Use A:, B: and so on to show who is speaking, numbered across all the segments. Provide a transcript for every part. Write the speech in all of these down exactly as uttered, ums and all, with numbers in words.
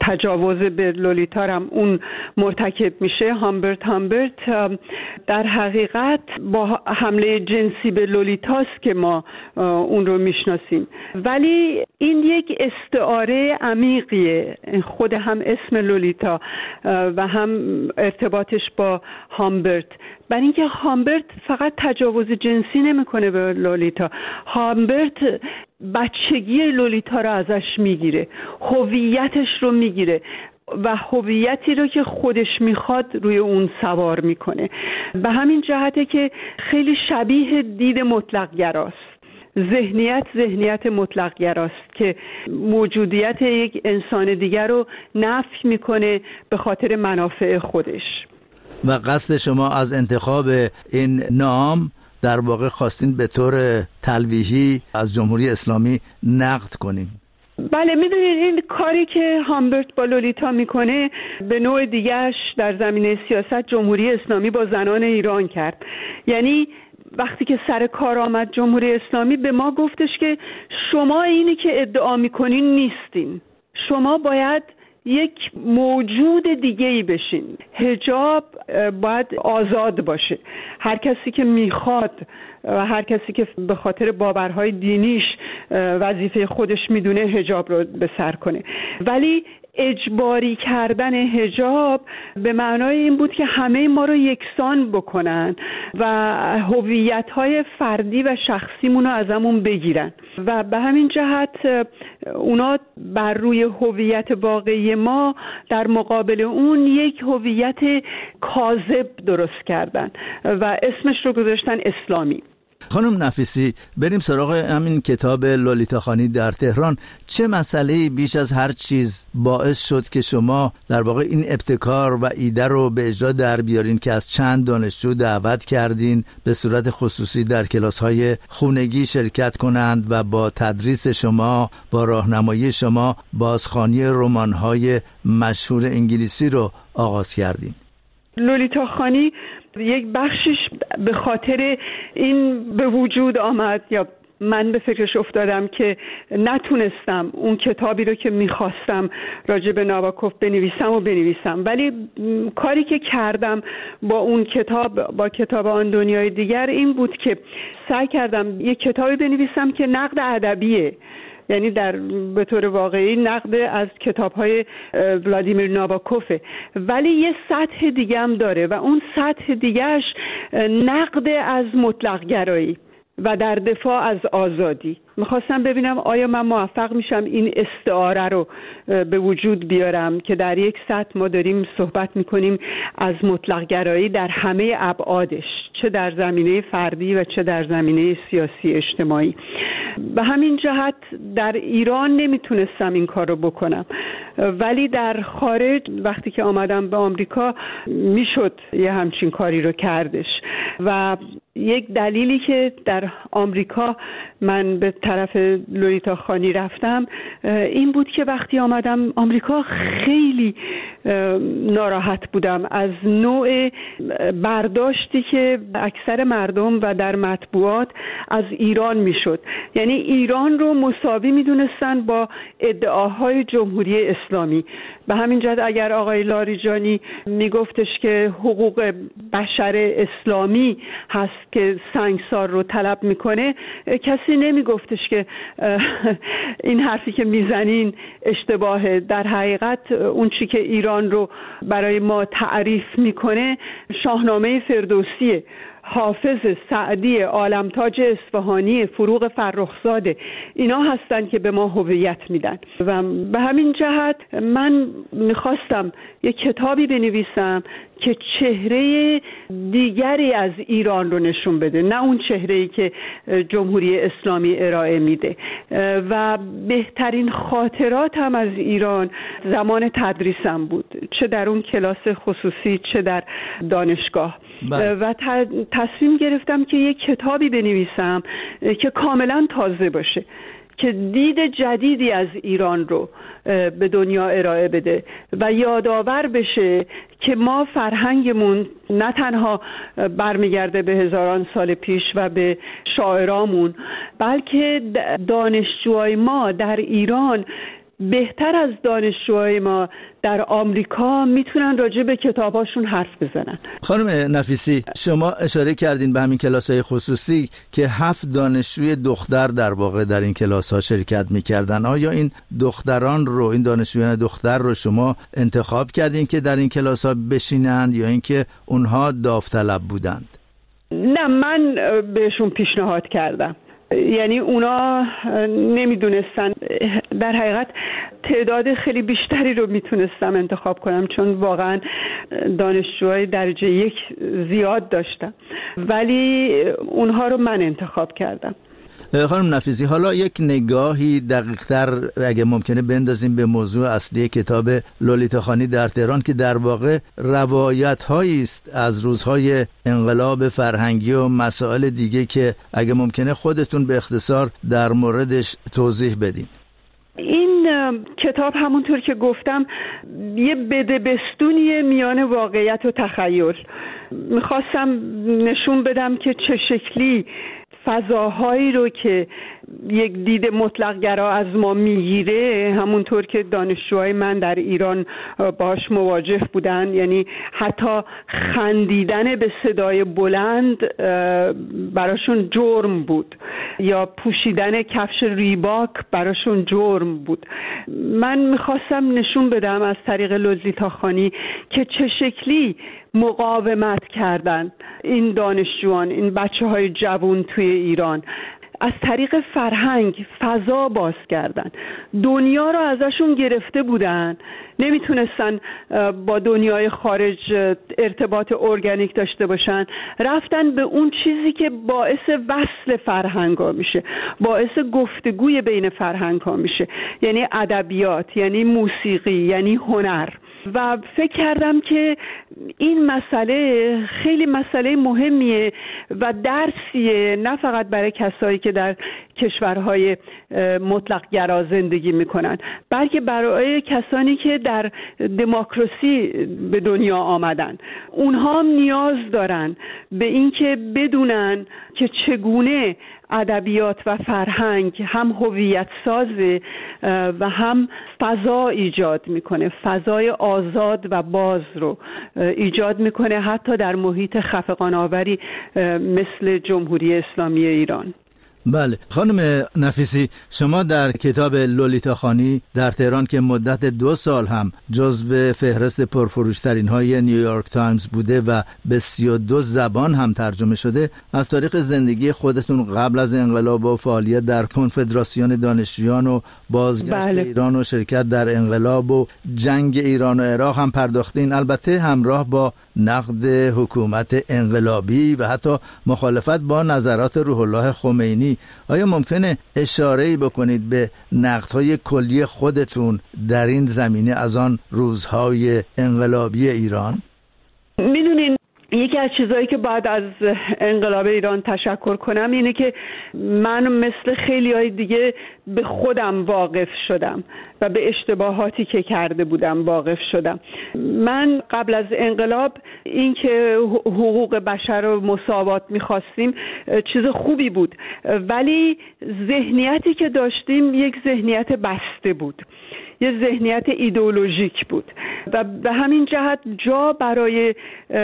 A: تجاوز به لولیتا هم اون مرتکب میشه. هامبرت هامبرت در حقیقت با حمله جنسی به لولیتاست که ما اون رو میشناسیم، ولی این یک استعاره عمیقیه، خود هم اسم لولیتا و هم ارتباطش با هامبرت، برای اینکه هامبرت فقط تجاوز جنسی نمیکنه به لولیتا، هامبرت بچگی لولیتا رو ازش میگیره، هویتش رو میگیره و هویتی رو که خودش میخواد روی اون سوار میکنه. به همین جهته که خیلی شبیه دید مطلق گراست. ذهنیت ذهنیت مطلق گراست که موجودیت یک انسان دیگر رو نفی میکنه به خاطر منافع خودش.
B: و قصد شما از انتخاب این نام در واقع خواستین به طور تلویحی از جمهوری اسلامی نقد کنین؟
A: بله، میدونید این کاری که هامبرت با لولیتا میکنه به نوع دیگهش در زمینه سیاست جمهوری اسلامی با زنان ایران کرد. یعنی وقتی که سر کار آمد جمهوری اسلامی به ما گفتش که شما اینی که ادعا میکنین نیستین، شما باید یک موجود دیگه‌ای بشین. حجاب باید آزاد باشه، هر کسی که میخواد و هر کسی که به خاطر باورهای دینیش وظیفه خودش میدونه حجاب رو به سر کنه، ولی اجباری کردن حجاب به معنای این بود که همه ما رو یکسان بکنن و هویت‌های فردی و شخصیمون رو ازمون بگیرن و به همین جهت اونا بر روی هویت واقعی ما در مقابل اون یک هویت کاذب درست کردن و اسمش رو گذاشتن اسلامی.
B: خانم نفیسی، بریم سراغ همین کتاب لولیتا خانی در تهران. چه مسئله‌ای بیش از هر چیز باعث شد که شما در واقع این ابتکار و ایده رو به اجرا در بیارین که از چند دانشجو دعوت کردین به صورت خصوصی در کلاس‌های خونگی شرکت کنند و با تدریس شما، با راهنمایی شما بازخوانی رمان‌های مشهور انگلیسی رو آغاز کردین؟
A: لولیتا خانی یک بخشش به خاطر این به وجود آمد یا من به فکرش افتادم که نتونستم اون کتابی رو که میخواستم راجع به ناباکوف بنویسم و بنویسم، ولی کاری که کردم با اون کتاب، با کتاب آن دنیای دیگر، این بود که سعی کردم یک کتابی بنویسم که نقد ادبیه، یعنی در به طور واقعی نقد از کتاب‌های ولادیمیر ناباکوفه، ولی یه سطح دیگه هم داره و اون سطح دیگهش نقد از مطلق گرایی و در دفاع از آزادی. میخواستم ببینم آیا من موفق میشم این استعاره رو به وجود بیارم که در یک سطح ما داریم صحبت میکنیم از مطلق گرایی در همه ابعادش، چه در زمینه فردی و چه در زمینه سیاسی اجتماعی. به همین جهت در ایران نمیتونستم این کار رو بکنم، ولی در خارج وقتی که آمدم به آمریکا میشد یه همچین کاری رو کردش و یک دلیلی که در آمریکا من به طرف لولیتا خانی رفتم این بود که وقتی آمدم آمریکا خیلی ناراحت بودم از نوع برداشتی که اکثر مردم و در مطبوعات از ایران میشد. یعنی ایران رو مساوی میدونستن با ادعاهای جمهوری اسلامی. به همین جهت اگر آقای لاریجانی میگفتش که حقوق بشر اسلامی هست که سنگسار رو طلب میکنه، کسی نمیگفتش که این حرفی که میزنین اشتباهه. در حقیقت اون چی که ایران رو برای ما تعریف میکنه شاهنامه فردوسیه، حافظ، سعدی، عالمتاج اصفهانی، فروغ فرخزاده، اینا هستن که به ما هویت میدن و به همین جهت من میخواستم یک کتابی بنویسم که چهره دیگری از ایران رو نشون بده، نه اون چهره‌ای که جمهوری اسلامی ارائه میده. و بهترین خاطرات هم از ایران زمان تدریسم بود، چه در اون کلاس خصوصی چه در دانشگاه. بله. و تصمیم گرفتم که یک کتابی بنویسم که کاملا تازه باشه، که دید جدیدی از ایران رو به دنیا ارائه بده و یادآور بشه که ما فرهنگمون نه تنها برمیگرده به هزاران سال پیش و به شاعرامون، بلکه دانشجوهای ما در ایران بهتر از دانشجوهای ما در آمریکا میتونن راجع به کتاباشون حرف بزنن.
B: خانم نفیسی، شما اشاره کردین به همین کلاس‌های خصوصی که هفت دانشجوی دختر در واقع در این کلاس‌ها شرکت می‌کردن. آیا این دختران رو، این دانشجویان دختر رو شما انتخاب کردین که در این کلاس‌ها بشینند یا اینکه اونها داوطلب بودند؟
A: نه، من بهشون پیشنهاد کردم. یعنی اونا نمیدونستن. در حقیقت تعداد خیلی بیشتری رو میتونستم انتخاب کنم، چون واقعا دانشجوهای درجه یک زیاد داشتم، ولی اونها رو من انتخاب کردم.
B: خانم نفیسی، حالا یک نگاهی دقیق‌تر اگه ممکنه بندازیم به موضوع اصلی کتاب لولیتاخانی در تهران که در واقع روایت‌هایی است از روزهای انقلاب فرهنگی و مسائل دیگه که اگه ممکنه خودتون به اختصار در موردش توضیح بدین.
A: این کتاب همونطور که گفتم یه بدبستونیه میان واقعیت و تخیل. میخواستم نشون بدم که چه شکلی فضاهایی رو که یک دید مطلق گرا از ما میگیره، همونطور که دانشجوهای من در ایران باش مواجه بودن، یعنی حتی خندیدن به صدای بلند براشون جرم بود یا پوشیدن کفش ریباک براشون جرم بود. من میخواستم نشون بدم از طریق لولیتاخانی که چه شکلی مقاومت کردن این دانشجویان، این بچه های جوان توی ایران، از طریق فرهنگ فضا باز کردن. دنیا رو ازشون گرفته بودن، نمیتونستن با دنیای خارج ارتباط ارگانیک داشته باشن، رفتن به اون چیزی که باعث وصل فرهنگ ها میشه، باعث گفتگوی بین فرهنگ ها میشه، یعنی ادبیات، یعنی موسیقی، یعنی هنر. و فکر کردم که این مسئله خیلی مسئله مهمیه و درسیه، نه فقط برای کسایی که در کشورهای مطلق گرا زندگی میکنن، بلکه برای کسانی که در دموکراسی به دنیا آمدن. اونها هم نیاز دارن به این که بدونن که چگونه ادبیات و فرهنگ هم هویت سازه و هم فضا ایجاد میکنه، فضای آزاد و باز رو ایجاد میکنه، حتی در محیط خفقان‌آوری مثل جمهوری اسلامی ایران.
B: بله خانم نفیسی، شما در کتاب لولیتاخانی در تهران که مدت دو سال هم جزو فهرست پرفروشترین های نیویورک تایمز بوده و به سی و دو زبان هم ترجمه شده، از تاریخ زندگی خودتون قبل از انقلاب و فعالیت در کنفدراسیون دانشجویان و بازگشت بله. ایران و شرکت در انقلاب و جنگ ایران و عراق هم پرداختین، البته همراه با نقد حکومت انقلابی و حتی مخالفت با نظرات روح الله خمینی. آیا ممکنه اشاره‌ای بکنید به نقدهای کلی خودتون در این زمینه از آن روزهای انقلابی ایران؟
A: میدونین یکی از چیزایی که بعد از انقلاب ایران تشکر کنم اینه که من مثل خیلی های دیگه به خودم واقف شدم و به اشتباهاتی که کرده بودم واقف شدم. من قبل از انقلاب این که حقوق بشر و مساوات میخواستیم چیز خوبی بود، ولی ذهنیتی که داشتیم یک ذهنیت بسته بود، یه ذهنیت ایدئولوژیک بود و به همین جهت جا برای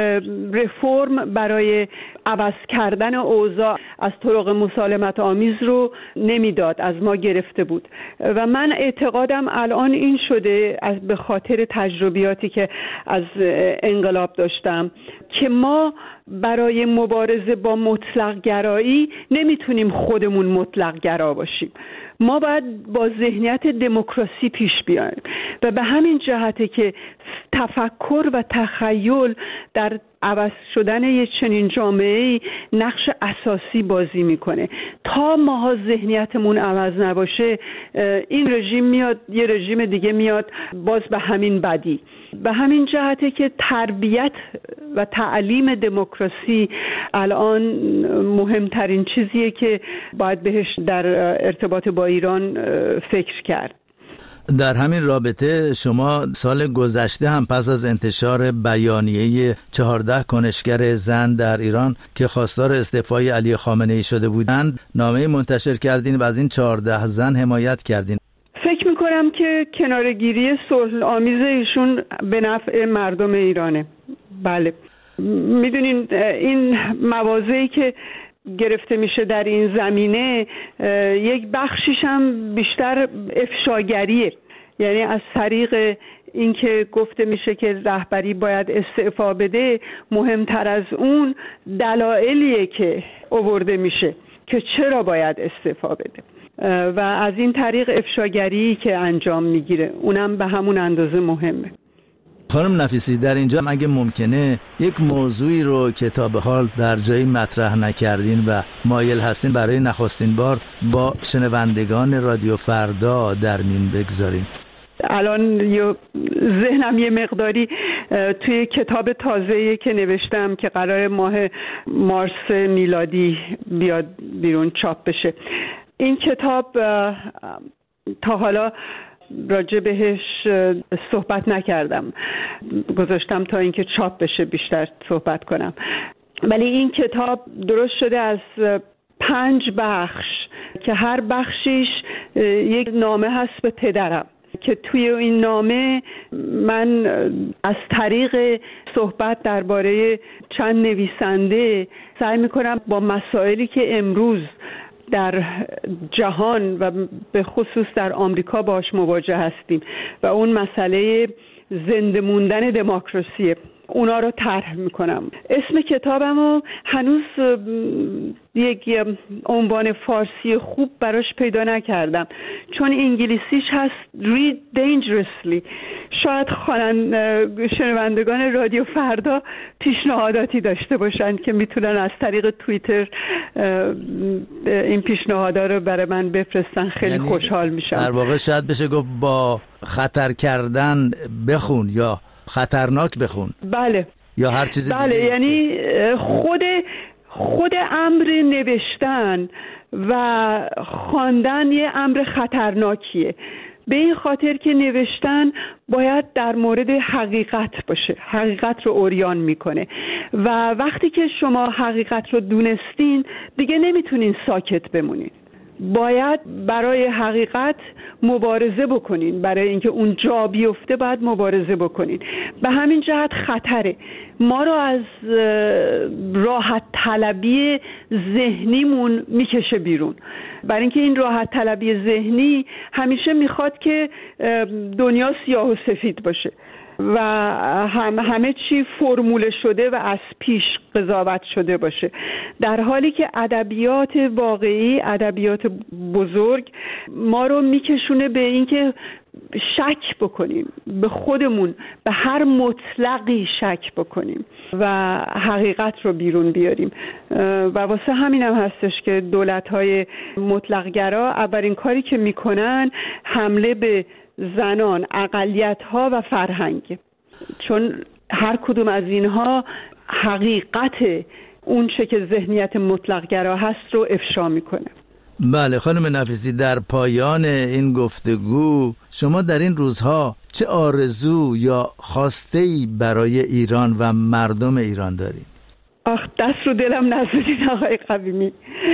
A: رفرم، برای عوض کردن اوضاع از طرق مسالمت آمیز رو نمیداد، از ما گرفته بود. و من اعتقادم الان این شده از به خاطر تجربیاتی که از انقلاب داشتم که ما برای مبارزه با مطلق گرایی نمیتونیم خودمون مطلق گرا باشیم، ما باید با ذهنیت دموکراسی پیش بیایم و به همین جهته که تفکر و تخیل در عوض شدن یک چنین جامعه‌ای نقش اساسی بازی میکنه. تا ما ذهنیتمون عوض نباشه این رژیم میاد، یه رژیم دیگه میاد باز به همین بدی. به همین جهته که تربیت و تعلیم دموکراسی الان مهمترین چیزیه که باید بهش در ارتباط با ایران فکر کرد.
B: در همین رابطه شما سال گذشته هم پس از انتشار بیانیه چهارده کنشگر زن در ایران که خواستار استعفای علی خامنه ای شده بودند نامه منتشر کردین و از این چهارده زن حمایت کردین.
A: فکر میکنم معتقدم که کناره‌گیری صلح آمیز ایشون به نفع مردم ایرانه. بله، میدونین این مواضعی که گرفته میشه در این زمینه یک بخشیش هم بیشتر افشاگریه، یعنی از طریق اینکه گفته میشه که رهبری باید استعفا بده، مهمتر از اون دلایلیه که آورده میشه که چرا باید استعفا بده و از این طریق افشاگری که انجام میگیره اونم به همون اندازه مهمه.
B: خانم نفیسی، در اینجا اگه ممکنه یک موضوعی رو که تا به حال در جایی مطرح نکردین و مایل هستین برای نخستین بار با شنوندگان رادیو فردا در میون بگذارین.
A: الان ذهنم یه مقداری توی کتاب تازه‌ای که نوشتم که قرار ماه مارس میلادی بیاد بیرون چاپ بشه. این کتاب تا حالا راجع بهش صحبت نکردم، گذاشتم تا اینکه چاپ بشه بیشتر صحبت کنم. ولی این کتاب درست شده از پنج بخش که هر بخشیش یک نامه هست به پدرم که توی این نامه من از طریق صحبت درباره چند نویسنده سعی میکنم با مسائلی که امروز در جهان و به خصوص در آمریکا باش مواجه هستیم و اون مسئله زنده موندن دموکراسی، اونا رو طرح میکنم. اسم کتابمو هنوز یک عنوان فارسی خوب براش پیدا نکردم، چون انگلیسیش هست Read Dangerously. شاید خوانند شنوندگان رادیو فردا پیشنهاداتی داشته باشند که میتونن از طریق توییتر این پیشنهادا رو برای من بفرستن. خیلی یعنی خوشحال میشم.
B: در واقع شاید بشه گفت با خطر کردن بخون یا خطرناک بخون.
A: بله،
B: یا هر چیزی
A: بله
B: دیگه.
A: یعنی خود خود امر نوشتن و خواندن یه امر خطرناکیه، به این خاطر که نوشتن باید در مورد حقیقت باشه، حقیقت رو عریان میکنه و وقتی که شما حقیقت رو دونستین دیگه نمیتونین ساکت بمونین، باید برای حقیقت مبارزه بکنین، برای اینکه اون جا بیفته باید مبارزه بکنین. به همین جهت خطره، ما رو از راحت طلبی ذهنیمون میکشه بیرون، برای اینکه این راحت طلبی ذهنی همیشه میخواد که دنیا سیاه و سفید باشه و هم همه چی فرموله شده و از پیش قضاوت شده باشه، در حالی که ادبیات واقعی، ادبیات بزرگ ما رو میکشونه به اینکه شک بکنیم به خودمون، به هر مطلقی شک بکنیم و حقیقت رو بیرون بیاریم. و واسه همینم هستش که دولت‌های مطلق‌گرا اولین کاری که میکنن حمله به زنان، اقلیت‌ها و فرهنگ، چون هر کدوم از اینها حقیقت اون چه که ذهنیت مطلق‌گرا هست رو افشا میکنه.
B: بله خانم نفیسی، در پایان این گفتگو شما در این روزها چه آرزو یا خوastه‌ای برای ایران و مردم ایران دارید؟
A: آخ دست رو دلم نزدید آقای قویمی،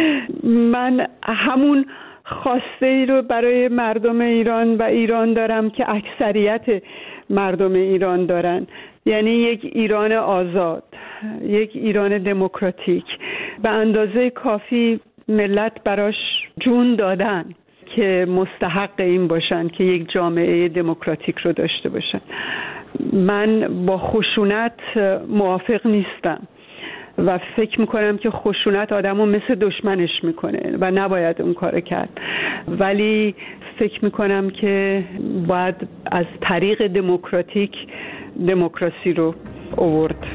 A: من همون خواسته ای رو برای مردم ایران و ایران دارم که اکثریت مردم ایران دارن، یعنی یک ایران آزاد، یک ایران دموکراتیک. به اندازه کافی ملت براش جون دادن که مستحق این باشن که یک جامعه دموکراتیک رو داشته باشن. من با خشونت موافق نیستم و فکر میکنم که خشونت آدمو مثل دشمنش میکنه و نباید اون کار کرد، ولی فکر میکنم که باید از طریق دموکراتیک دموکراسی رو آورد.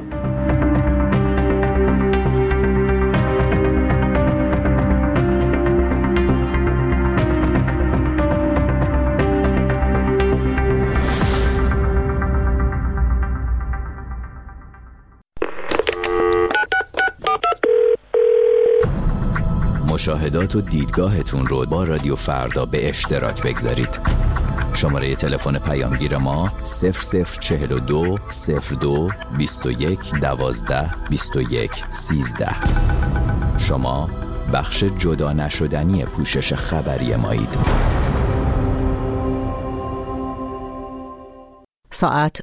C: مشاهدات و دیدگاهتون رو با رادیو فردا به اشتراک بگذارید. شماره تلفن پیامگیر ما صفر صفر چهل و دو صفر دو بیست و یک دوازده بیست و یک سیزده. شما بخش جدا نشدنی پوشش خبری مایید.
D: ساعت